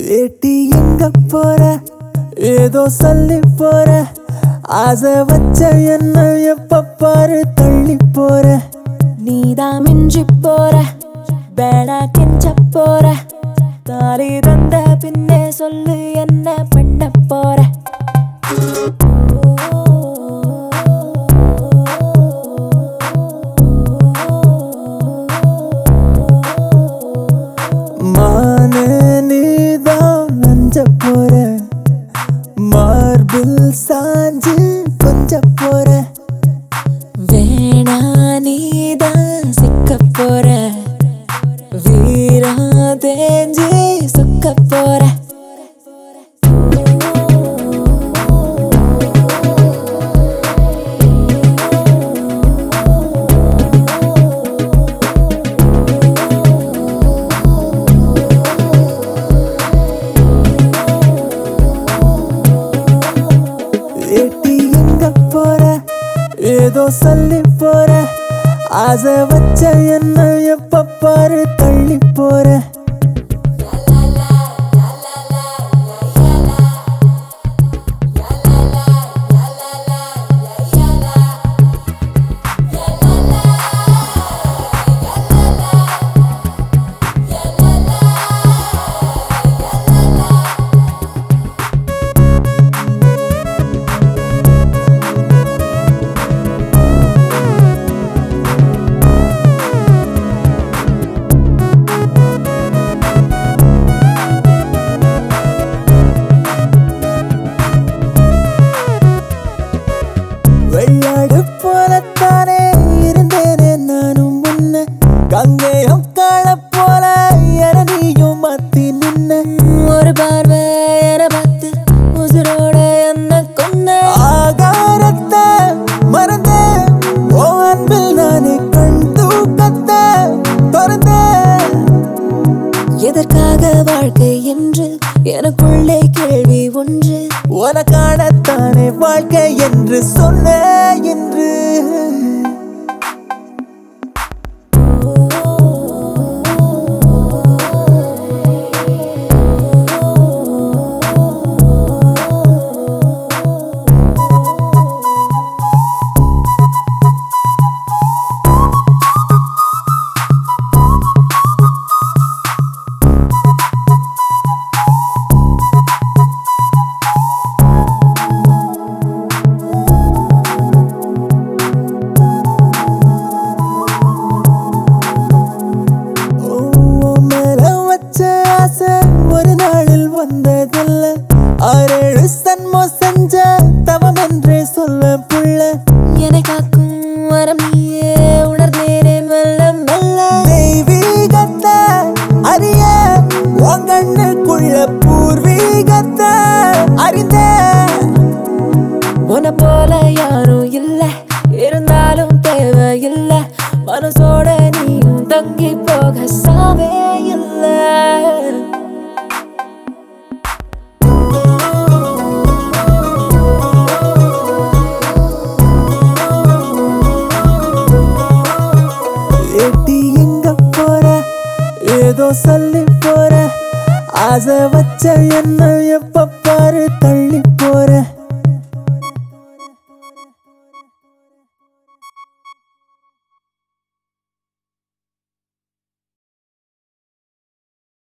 ஏட்டி எங்க போற ஏதோ சொல்லி போற ஆசை வச்ச என்ன எப்ப பாரு தள்ளி போற நீதான் மிஞ்சி போற பேடா கெஞ்ச போற தாலி தந்த பின்னே சொல்லு என்ன பண்ண போற மானே நீதான் நஞ்ச போற மார்பில் சாஞ்சு கொஞ்ச போற வேணா நீதான் சிக்க போற வீரா தேஞ்சி சுக்க போற ஏட்டி எங்க போற ஏதோ சொல்லி போற ஆசை வச்ச என்ன எப்ப பாரு தள்ளி போற வெள்ளாடு போலத்தானே இருந்தேனே நானும் முன்ன கங்கையும் கால போல என நீயும் மாத்தி நின்ன ஒரு பார்வை என பார்த்து உசுரோட என்ன கொன்ன ஆகாரத்தை மறந்த ஓ அன்பில் நானே கண் தூக்கத்தை திறந்த எதற்காக வாழ்க்கை என்று எனக்குள்ளே கேள்வி ஒன்று உனக்கானத்தானே வாழ்க்கை என்று சொன்ன என்று ஒரு நாளில் வந்ததில்ல 6-7 சன்மம் செஞ்ச தவம் என்றே சொல்ல புள்ள என்னை காக்கும் வரம் நீயே உணர்ந்தேனே மெல்ல மெல்ல தெய்வீகத்தை அறிய உங்கண்ணுக்குள்ள பூர்வீகத்தை அறிந்த உன போல யாரும் இல்ல இருந்தாலும் தேவையில்ல மனசோட நீயும் தங்கி போக சாவே இல்ல ஏட்டி எங்க போற ஏதோ சொல்லி போற ஆசை வச்ச என்ன எப்ப பாரு தள்ளி போற